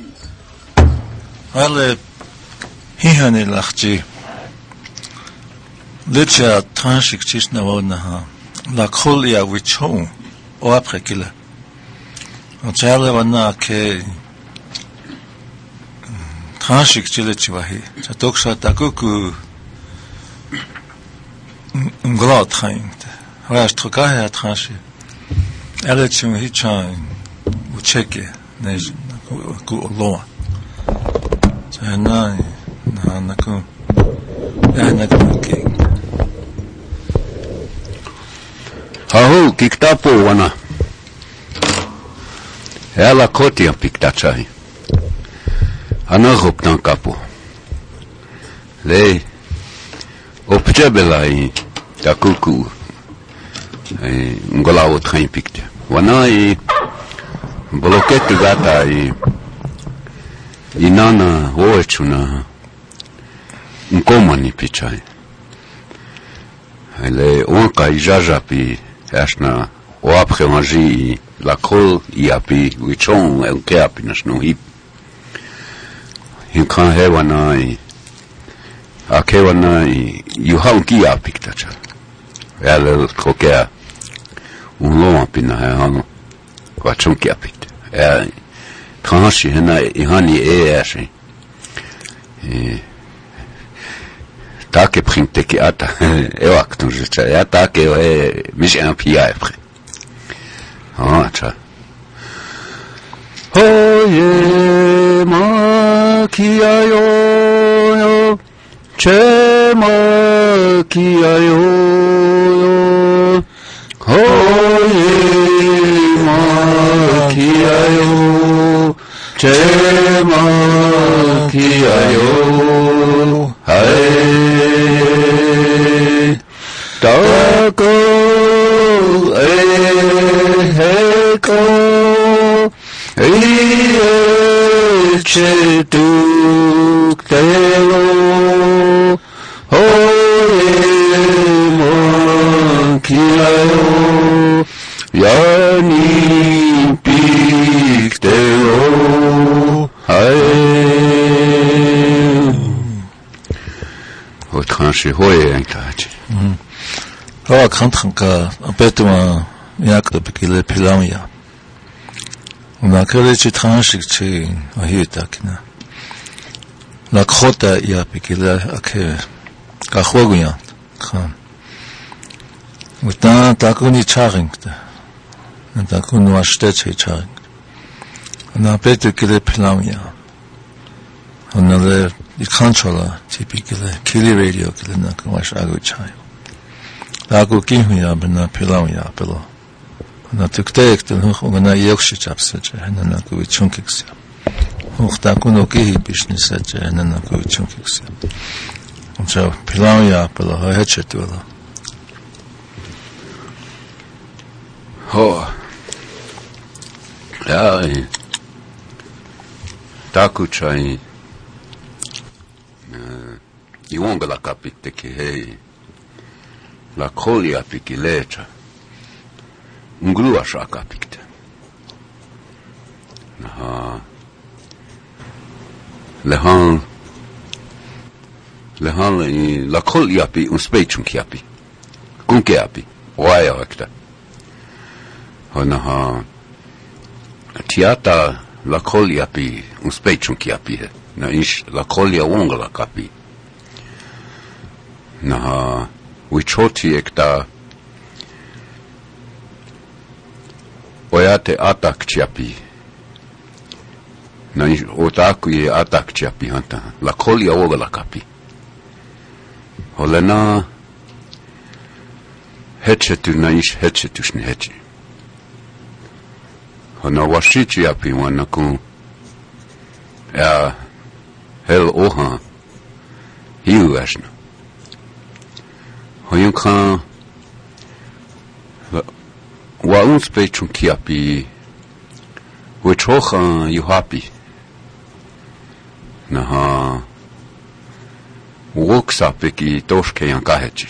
Ale hihani lachji. Licha transhik chisna wona la kholia wichon o après qu'il Ochale wana ke transhik chile chiwahi. Chatoksa takuku ngla train. Hoje trocar a tranche. Ela tinha hitchan o cheque, né, com o loa. Na com na com que. Hahu kiktapo wana. Ela kotia piktachai. Ana hoptan kapo. Le opjebelai takuku. Ngola o train pikte. Wana i bloketu gata i inana oechuna nkomani pichai. Le onka i jajapi ashna o après manger la crole i api wichon el keapi nasno hip. Hinkan he wana i ake wana i yuhanki apiktacha. Ela kokea Uloma pina hano kwa chunki apit. Transhi hena ihani ashi. Take printe ki ata. Ewak tunjicha. Ya take mish en pia après. Cha. Oye makiayo che makiayo Oye makiayo che makiayo hai tako heko che tuk telo Oye makiayo Yani piktero hai O tranche hoye enkaji Ho kantranka apetuma yakda bikile pilamia Na kele chi tranche chi ahita kina La khota ya bikile ake ka khwaguya khan Utan takuni charingta Takun washtete charing. Na petu kile pilamia. Another the controller typically kili radio kile na kwash agu chayo. Taku kinhuya bena pilamia pelo. Na tukte ekten na yokshi chapsaje na ku chunkiksi. Takun okihi bishnisaje na ku chunkiksi. So pilamia pelo hechetula. Ja, takuchai iwonga la kapite ki hei la kolia piki lecha ngrua sha kapite lehan la kolia pi un spechun kiapi kun kiapi oaya akta Hana tiata la colia pi un spechun kiapi na ish la colia wonga la kapi na wichoti ekta oyate atak chiapi na ish otaku ye atak chiapi hanta la colia wonga la kapi holena hechetu na ish hechetu shni hechi Hana washichi api wana ku hel oha hiu ashna. Hoyun kan wa un spechun ki api which oha you happy. Na walks up ki toshke yan kahechi.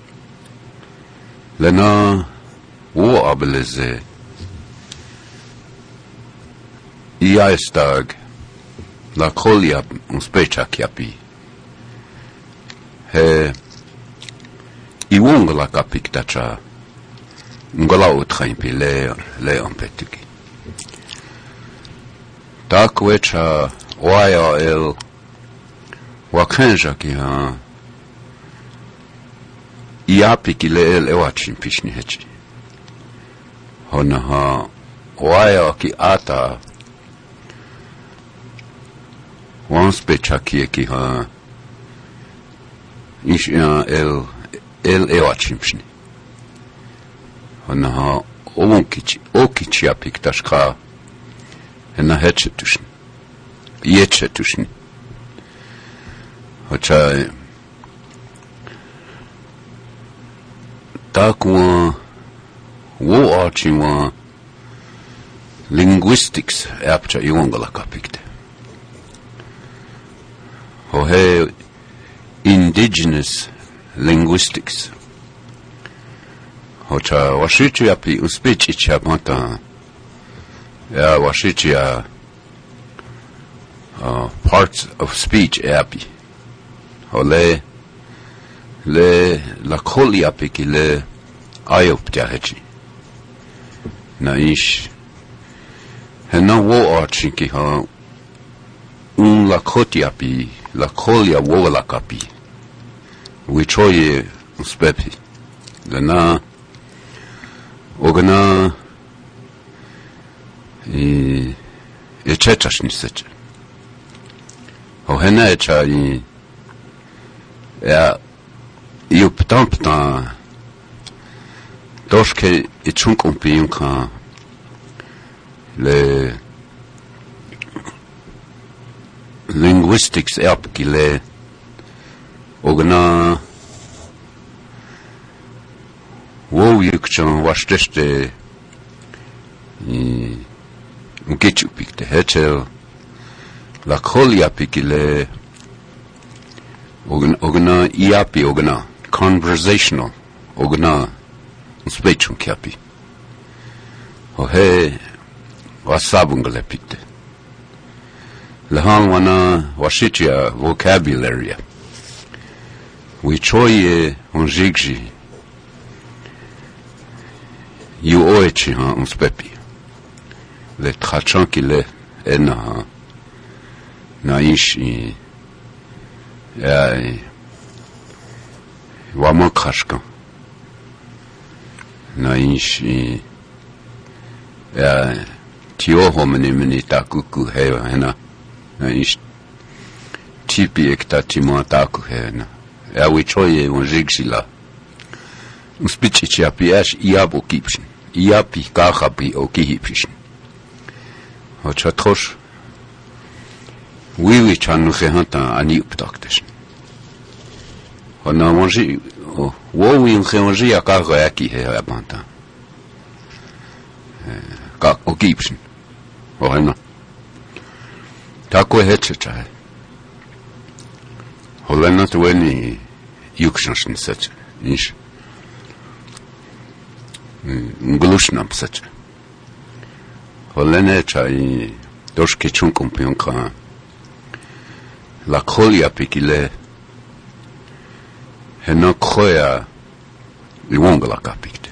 Lena wo abeleze Iastag la colia un specie chiapi I wonga la capik tacha ngola utchaimpi le ampetiki tak wecha waya el wakanja ki ha iapi ki le el ewachin pishni hechi hona ha waya ki ata wan specha ki ha ish el ewachin pishni hona ha okichi apik tashka hena hetchetushni yetchetushni hocha takwa wo archiwa linguistics apcha iwangala kapikte ho he indigenous linguistics hocha washichi api uspichi chapata ya washichi ya parts of speech api ole la koli api ki le ayoptia hechi na ish hena wo archi ki ha un la koti api la kolia wo la kapi wichoye uspepi lena ogna i echechashni seche o hena echa i ja io ptan doshke ichunk umpiunka le linguistics apkile ogna wo yukchan washteste i ukechupikte hechel la kolia pikile ogna iapi ogna conversational ogna spechun kiapi o he wasabungale pikte lahan wana washitia vocabulary we choye onjigji you oechi ha on spepi le trachan ki le ena na ishi ja wamo krashka na ishi ja tio homini takuku hewa hena na ishi tipi ekta timo taku hena ja we choye onjigshila un spichi chiapi ash iabo kipshin iapi kahapi o kihipshin o chatrosh oui chanu khanta ani uptaktesh ona mangi wo oui on khonji akaga aki he abanta ka o kipshin o hena tako hetcha holena tweni yukshanshin sach nish nglushna psach holena chai doshke chunkum pionka la kolia pikile hena khoya iwongala kapikte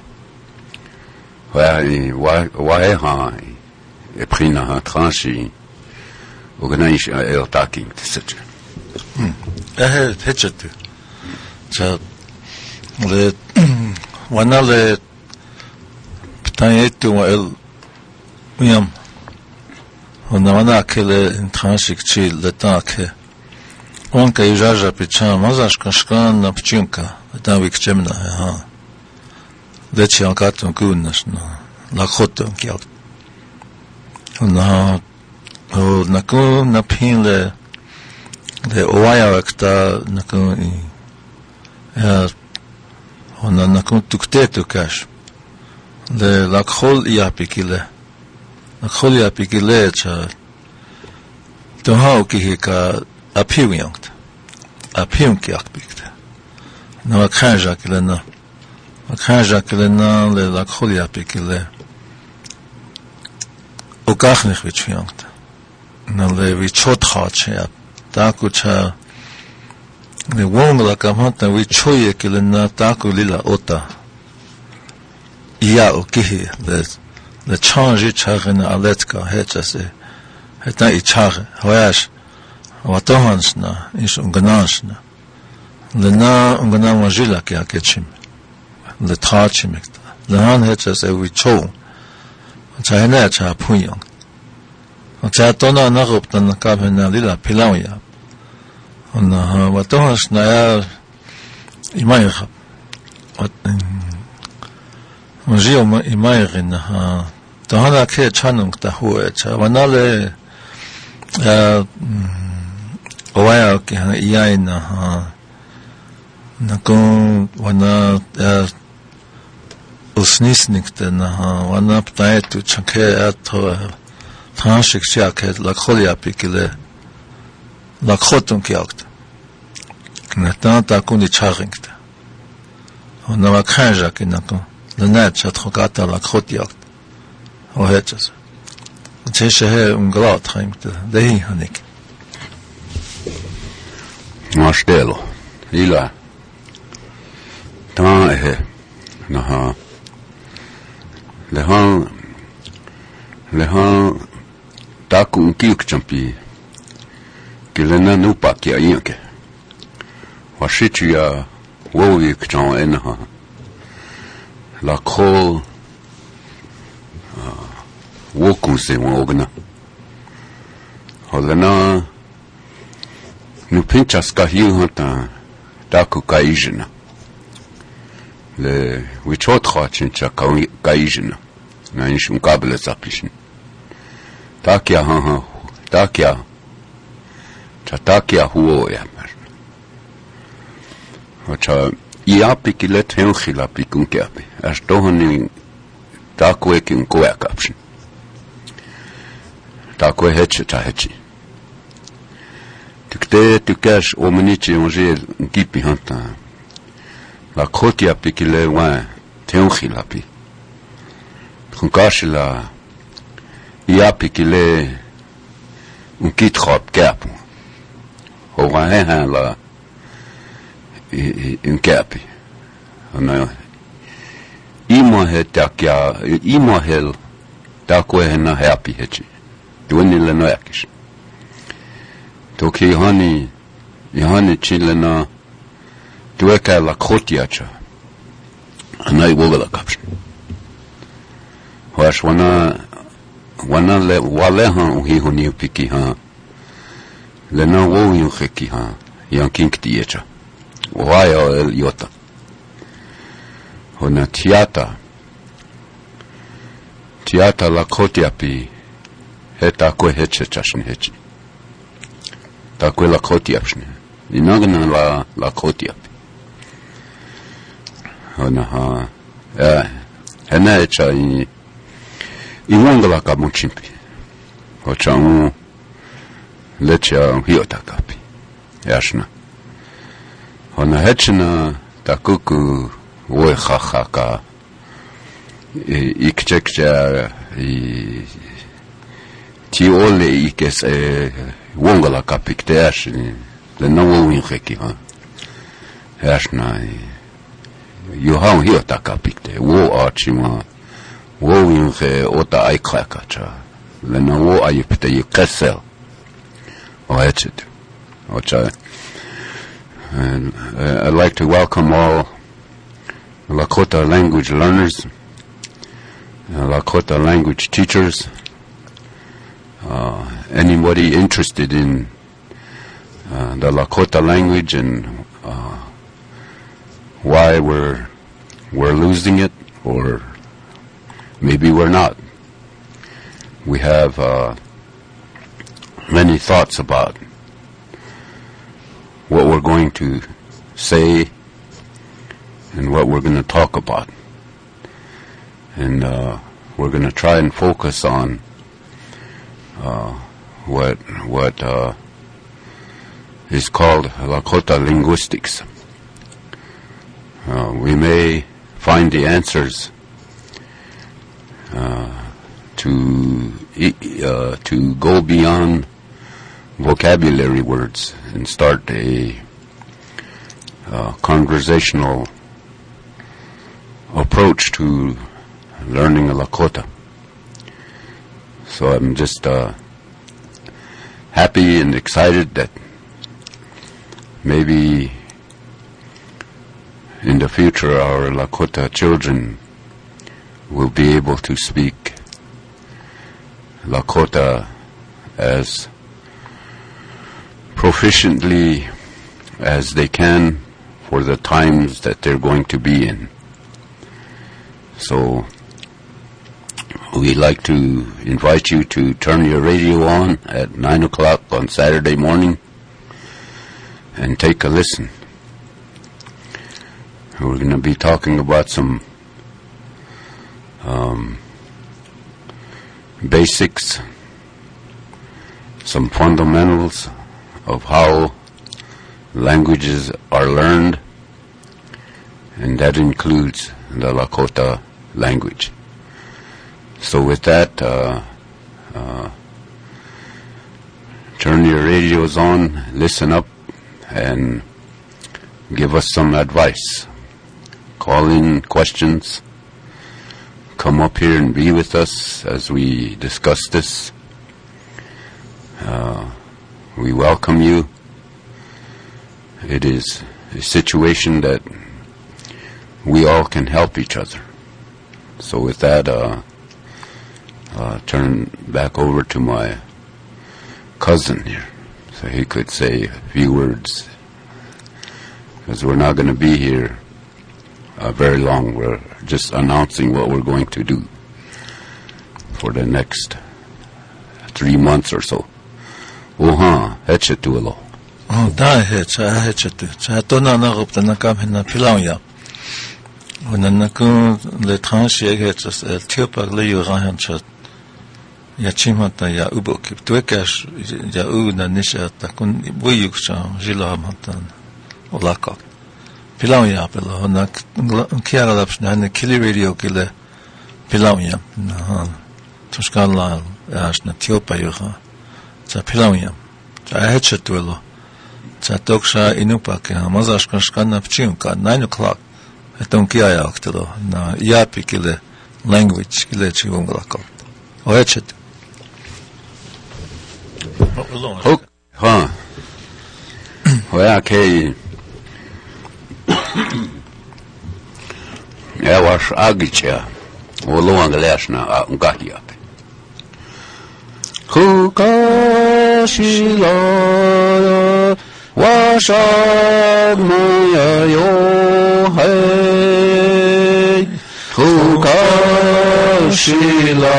wa ha e prina ha tranchi organish el taking tsuch hetchet cha le wanale ptayetu el uyam ona kele intranshik chi le take on ka ijaja picha mazash kashkan na pchinka tam vikchemna ha lechi ankaton kunnas na la khoton kiat ona o nako na pin le oaya ekta nako ja ona nako tuktetu kash le la khol yapikile la khol yapikile cha to ha ki ka appearance ki akbikte no khanja kilena le la khol yapikile o kakhnikh vitfiangt na le vi chot khache ta kucha le wong la kamata vi choye kile na ta ku lila ota ia okihi le change chagna aletka hechase heta I chag hoyash watohansna is unganasna le na ungana majila ke akechim le trachimekta le han hechase vi cho chayna cha punyong cha tona na goptan ka bena lila pilawya ona watohansna ya imay khap Mujio imayin ha tahana ke chanung ta huwa cha wanale waya ke ha iyain ha nakon wana usnisnik ta na ha wana ptai tu chake atho transhik cha ke la kholia pikile la khotum ke akt na ta kuni charing ta ona wa khanja ke nakon لنات شتخوكاتا لكخوتياكت وهيتشس تشيشه هي انقلاط خيمت دهي هنيك ماشتيلو إلا تمام نها لها تاكو كيوك جنبي كلنا نوبا كي أينك وشيتشيا وويك جان إنها la ko woku se wogna holana nu pinchas ka hiuta taku kaijina le wichot khachincha kaijina na ishun kabla zapishin takia takia huo ya mar ocha iapi kilet henkhila pikunkeapi astohoni takwe kin koakapshin takwe hechi tukte tukash omnichi onje ngipi hanta la khotia pikile wa henkhila pi kunkashila iapi kile unkit khop kapu ho la in kapi ana imahel takwe na happy hechi dueni le no yakish toki hani chilena tueka la khotiacha ana iwola kapshin hoash wana le walehan hi honi piki ha le no wo yu khiki ha yankin ktiecha Ohio el Yota. Hona tiata la kotiapi heta kwe heche chashin hechi. Ta kwe la kotiapshne. Inagna la kotiapi. Hona ha hena hecha iwongala ka muchimpi. Hocha lecha hiota kapi. Yashna. Ona hechna takuku wo khaka ikchekcha ti ole ikes wongala kapikteash le no win kheki ha hashna yo ha hiota kapikte wo achima wo win khe ota aikhaka cha le no wo ayipte yikesel o hechet ocha. And I'd like to welcome all Lakota language learners, Lakota language teachers, anybody interested in the Lakota language and why we're losing it, or maybe we're not. We have many thoughts about what we're going to say and what we're going to talk about. And we're going to try and focus on what is called Lakota linguistics. We may find the answers to go beyond vocabulary words and start a conversational approach to learning a Lakota. So I'm just happy and excited that maybe in the future our Lakota children will be able to speak Lakota as proficiently as they can for the times that they're going to be in. So we'd like to invite you to turn your radio on at 9 o'clock on Saturday morning and take a listen. We're going to be talking about some basics, some fundamentals of how languages are learned, and that includes the Lakota language. So with that, turn your radios on, listen up, and give us some advice. Call in questions. Come up here and be with us as we discuss this. We welcome you. It is a situation that we all can help each other. So with that, turn back over to my cousin here so he could say a few words, because we're not going to be here very long. We're just announcing what we're going to do for the next 3 months or so. Hetchetuelo. Da hetchetu. Chatona na gupta na kam hena pilauya. Wananaku le tranche hetches el tiopak le yoran chat. Ya chimata ya ubokip. Tuekas ya na nishata kun buyukcha jilamatan. Olaka. Pilauya pelo na kiara lapsna na kili radio kile pilauya. Na tuskala asna tiopa yoha. Ca pilauja, ca hetchetuelo, ca toksha inupake, mazashka na pčinka, 9 o'clock, eton kiaja aktelo, na japi kile language, kile čivunglako. O hetchetu. Oja kei, evaš agića, o luangleasna ungahiape. Hukashila washagmaya yohei. Hukashila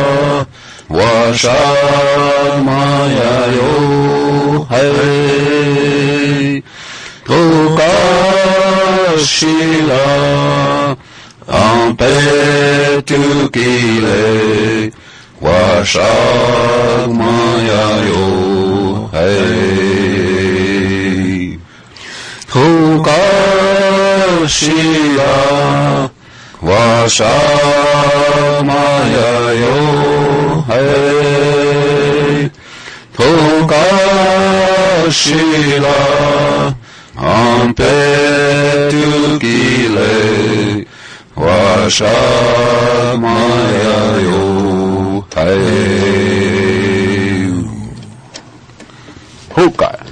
washagmaya yohei. Hukashila ampetukile Washagmaya yohei. Hukashila Washagmaya yohei. Hukashila ampetukile Washagmaya yohei. Hey. Hookah.